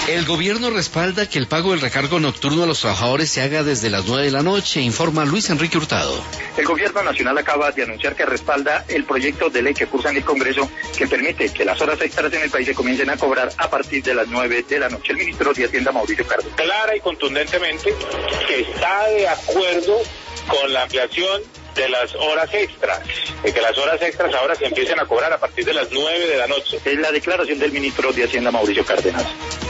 El gobierno respalda que el pago del recargo nocturno a los trabajadores se haga desde las 9 de la noche, informa Luis Enrique Hurtado. El gobierno nacional acaba de anunciar que respalda el proyecto de ley que cursa en el Congreso que permite que las horas extras en el país se comiencen a cobrar a partir de las 9 de la noche. El ministro de Hacienda, Mauricio Cárdenas. Clara y contundentemente que está de acuerdo con la ampliación de las horas extras, de que las horas extras ahora se empiecen a cobrar a partir de las 9 de la noche. Es la declaración del ministro de Hacienda, Mauricio Cárdenas.